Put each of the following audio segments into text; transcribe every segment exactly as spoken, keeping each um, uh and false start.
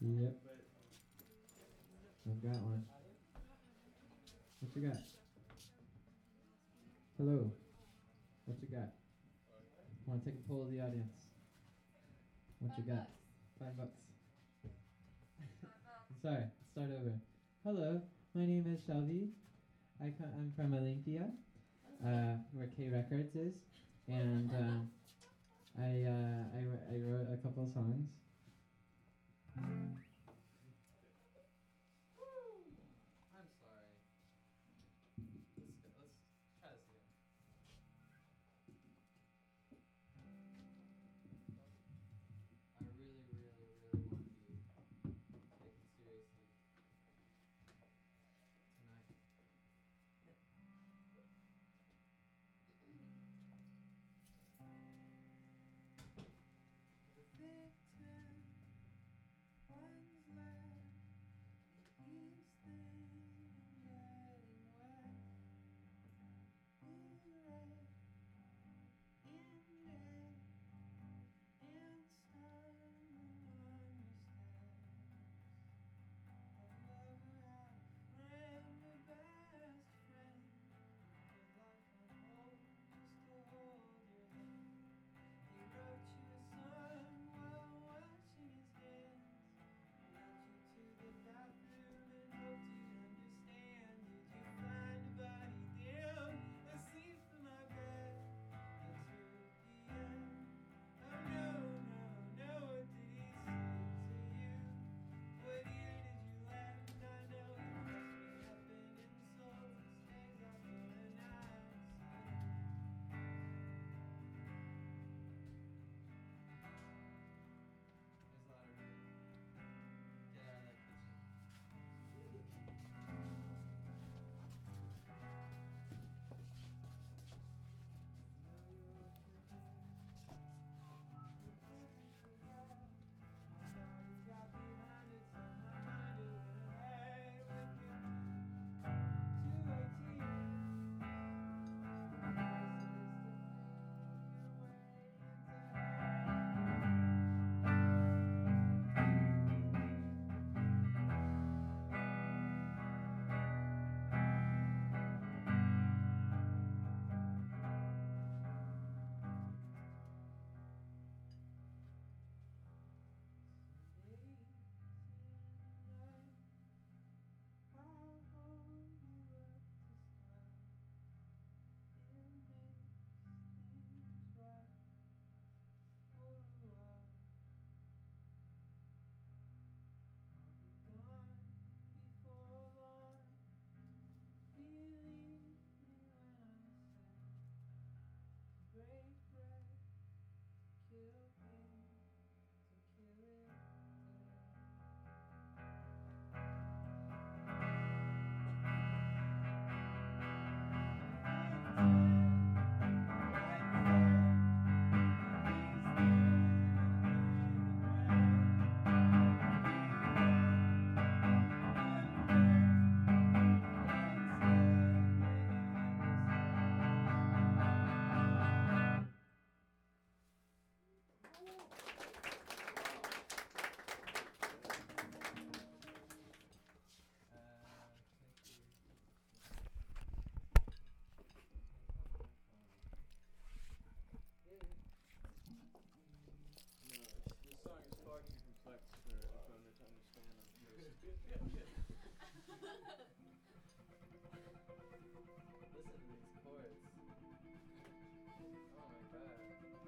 Yep. I've got one. What you got? Hello. What you got? Want to take a poll of the audience? What Five you got? bucks. Five bucks. Sorry, start over. Hello, my name is Shelby. I co- I'm from Olympia, uh, where K Records is, and um, I, uh, I wr- I wrote a couple songs. I'm sorry. Let's go, let's try this again. I really, really, really want you to take it seriously tonight. The victim, one's left, each thing getting wet. Is red in bed, and someone mistakes. A lover, a friend, a best friend. Feels like I'm old just to hold your hand. He wrote you a song while washing his hands. He led you to the bathroom and hoped you'd understand. Did you find a body down asleep in my bed? I took the end. Oh no, no, no, what did he say to you? What ear did you lend? I know he messed me up in insults. Things I couldn't answer. There's a lot of room. Get out of that kitchen. Got behind it, so my mind it went away. Look at me, two eighteen. Voices to fade away into hell. I'll hold you up to smile. It makes things right for a while. I'll be gone before long. Believe me when I say, break bread, kill pain, to kill it today. This song is far too complex for a drummer to understand on first. Listen to these chords. Oh my god.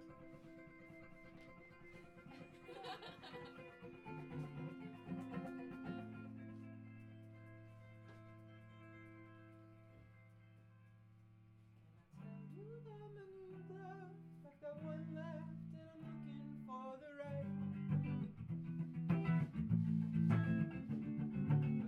Can I tell you about my new glove? I've got one left and I'm looking for the right.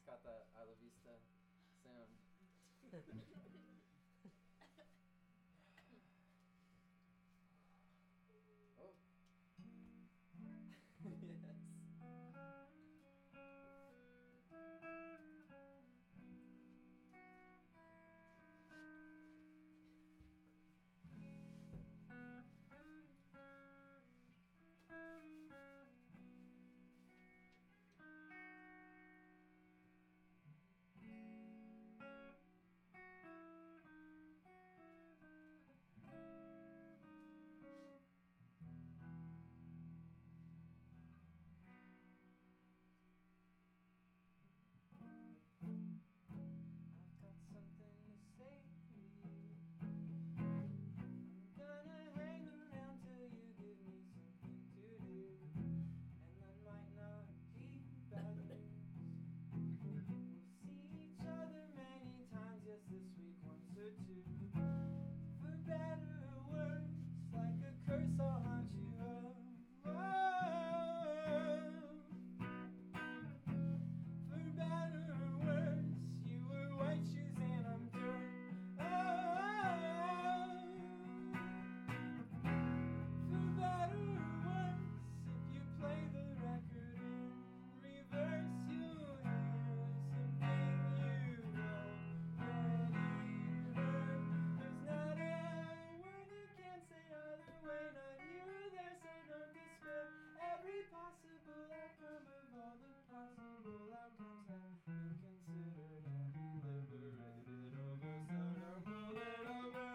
got that Isla Vista sound. Oh. Yes. I've got something to say to you. I'm gonna hang around till you give me something to do. And that might not be bad news. We'll see each other many times, yes, this week once or two. For better or worse, like a curse I'll haunt you up. For better or worse, you were white shoes and I'm dirt. Oh, for better or worse, if you play the record in reverse, you'll hear something you already heard. There's not a word you can say other way, not here or there, so don't despair. Every possible outcome of all the possible outcomes have been considered and deliberated over, so don't pull it over.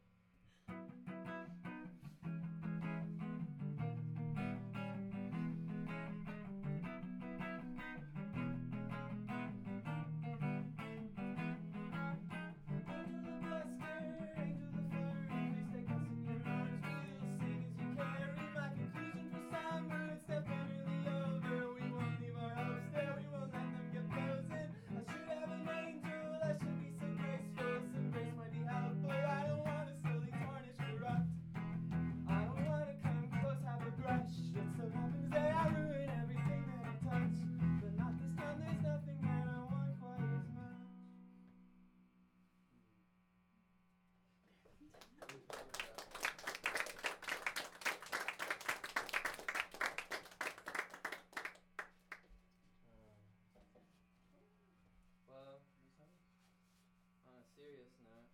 Angel of bluster, angel of fire, please take us in your arms. We'll sing as you carry my conclusion for summer. It's definitely over. We won't leave our hopes there. We won't let them get frozen. I should have an angel. I should be so graceful. Some grace might be helpful. I don't want to slowly tarnish, corrupt. I don't want to come close, have a brush. It so happens that I ruin everything that I touch. But not this time. There's nothing that I want quite as much. Well, on a serious note,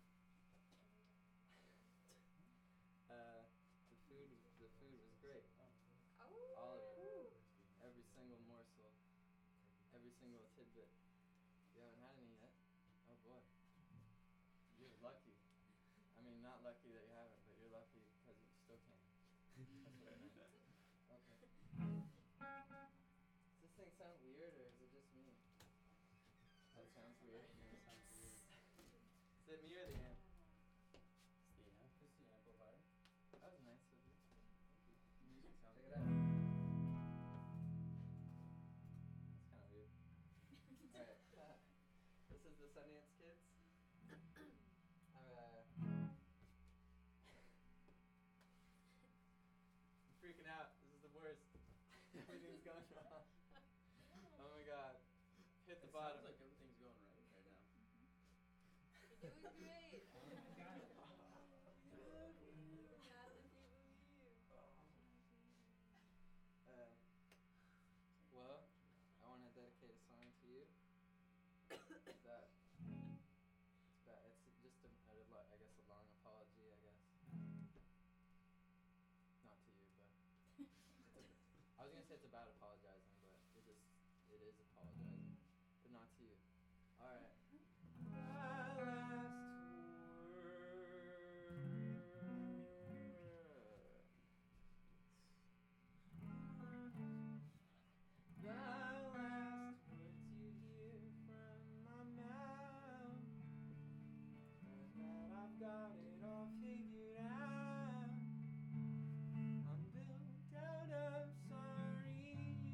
uh, the food, the food was great. All of it, every single morsel, every single tidbit. You haven't had any yet? Oh boy, you're lucky. I mean, not lucky that you haven't, but you're lucky because you still can. That's what I meant. Okay. Does this thing sound weird, or is it just me? That sounds weird. Is it me or the amp? It's the amp. It's the amplifier. That was nice of you. Music sounds Check it good. out. That's kind of weird. Alright. This is the Sundance Kids. Uh, I'm freaking out. This is the worst. Everything's going wrong. Oh my god. Hit the It bottom. sounds like everything's going right right now. You're doing great. Got it. Not the people you. Uh, well, I want to dedicate a song to you. that, that it's just a, a, lo- I guess a long apology. I guess not to you, but it's a, I was gonna say it's about apologizing, but it just it is apologizing, but not to you. All right. My last words. The last words you hear from my mouth are that I've got it all figured out. I'm built out of sorry.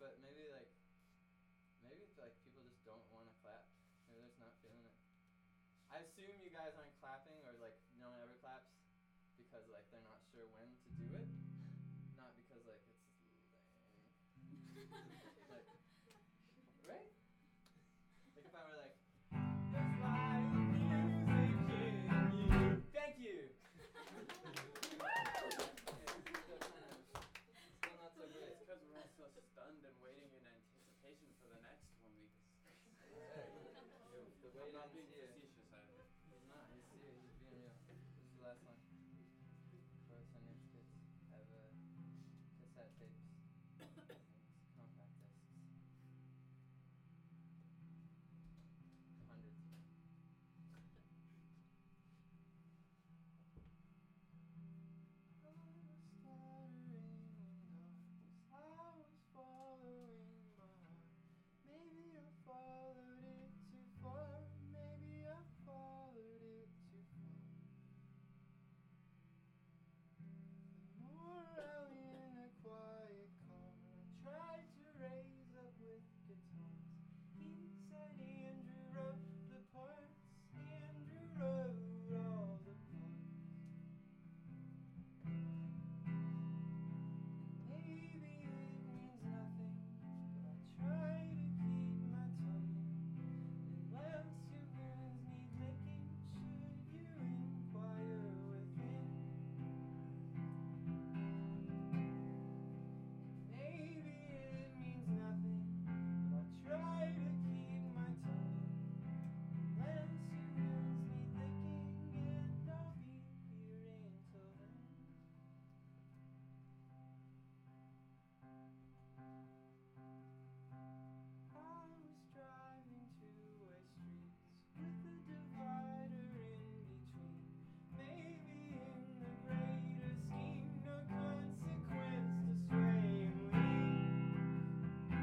but maybe like, maybe like people just don't want to clap. Maybe they're just not feeling it. I assume you guys aren't clapping or like no one ever claps because like they're not sure when to do it, not because like it's lame. Like, right? Like if I were like, there's live music in you. Thank you. Still not so good. It's because we're all so stunned and waiting in anticipation for the next one. We The I'm wait not and being see it. facetious either. He's not. He's serious. He's being real. This is the last one. Before I send next kids have uh, cassette tapes and compact discs. Hundreds. I was following my heart. Maybe I followed it too far. Maybe I followed it too far. The more out in a quiet car, I tried to raise up with guitars. He said Andrew wrote the parts. Andrew wrote all the parts. Maybe it means nothing, but I try to keep my tongue. Unless your wounds need licking, should you inquire within? Maybe it means nothing, but I try to keep my tongue. Unless your wounds need licking, and I'll be here until then. I was driving two-way streets with a divider in between. Maybe in the greater scheme, no consequence to sway and lean.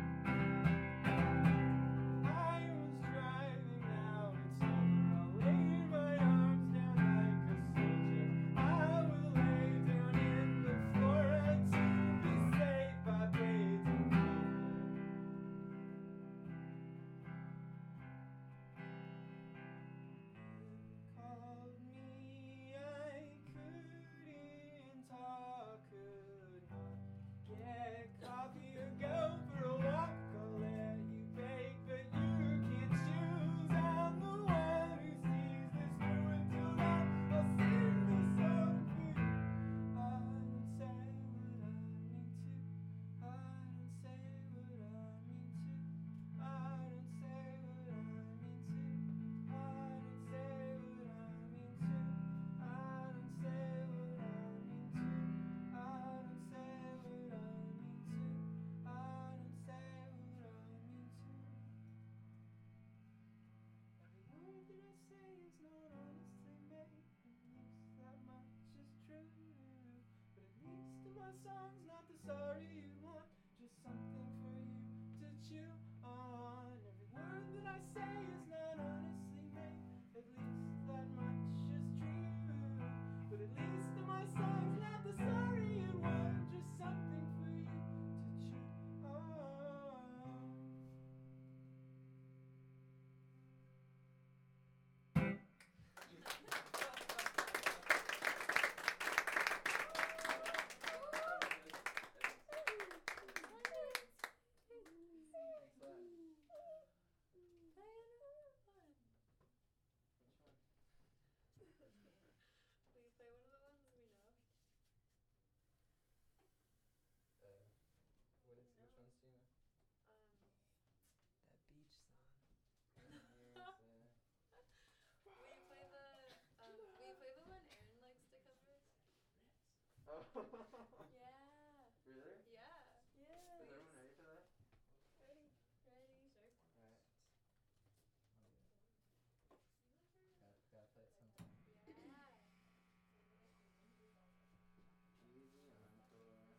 I was driving out in silver. I'll lay my arms down like a soldier. I will lay down in the flora to be saved by blades and clover. Called me, I couldn't talk, could not get coffee or go for a walk. I'll let you bake, but you can't choose. I'm the one who sees this through until then. I'll sing this song for you. I don't say what I mean to. I don't say what I mean to. I don't say what I mean to. I don't say what I mean to. I don't say what I mean to. I don't say what I mean to. I don't say what I mean to. Every word that I say is not honestly made. At least that much is true. But at least in my song's not the sorry you want. Just something for you to chew on. Every word that I say is not honestly made. At least that much is true. But at least in my song's not the sorry you want. Just something for you to chew on. Thanks a lot. Play another one. Which one? Will you play one of the ones we know? Uh, what is, which No. ones do you know? Um, That beach song. Here's, uh, will you play the um, will you play the one Aaron likes to cover? oh. Yeah. Really? Yeah. Yeah. Is everyone ready for that? Ready? Ready? Sure. Alright. Gotta, gotta play it sometime. Yeah. Easy encore.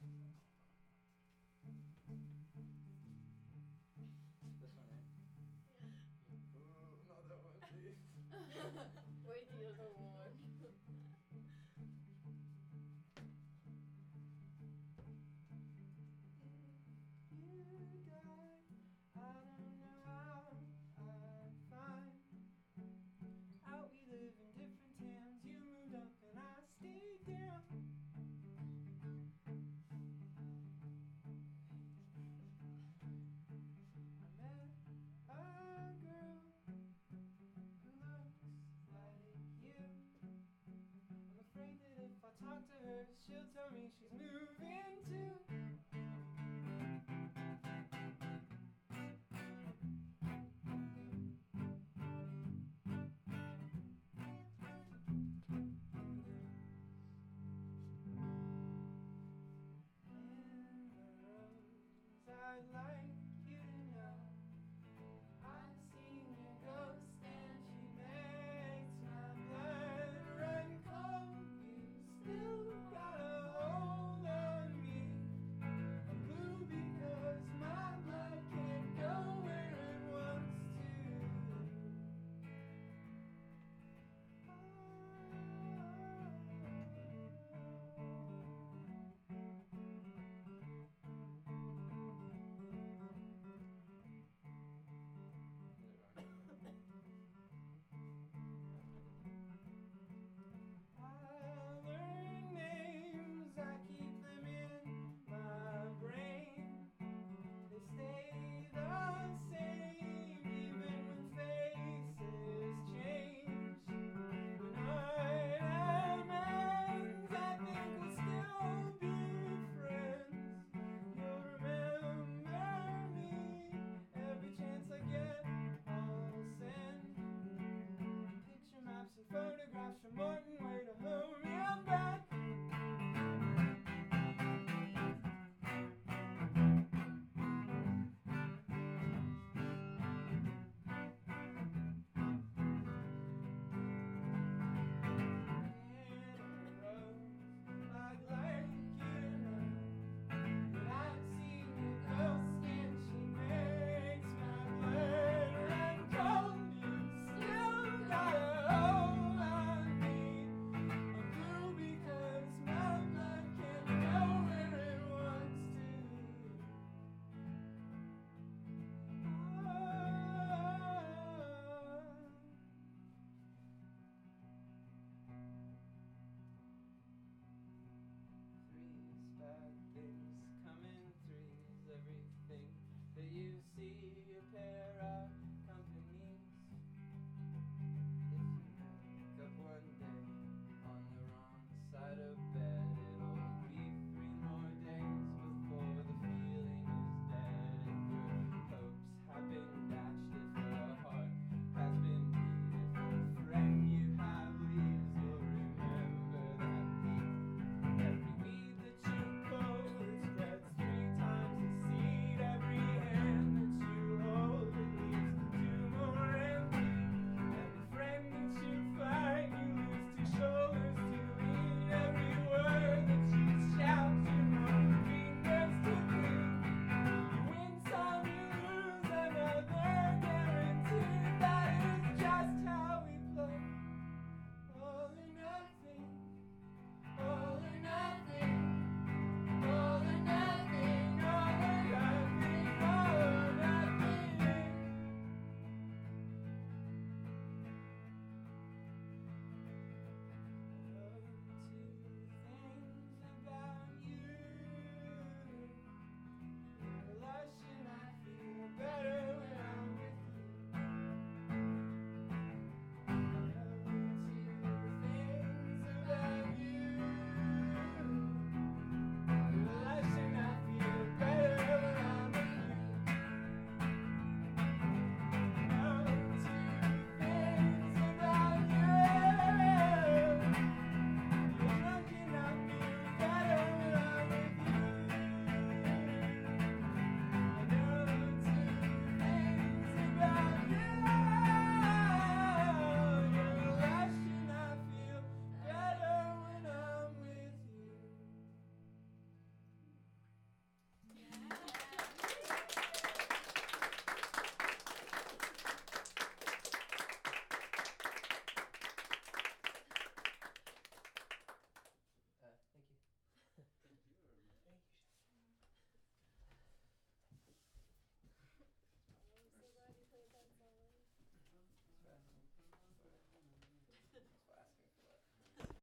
This one, right? Yeah. she'll tell me she's moved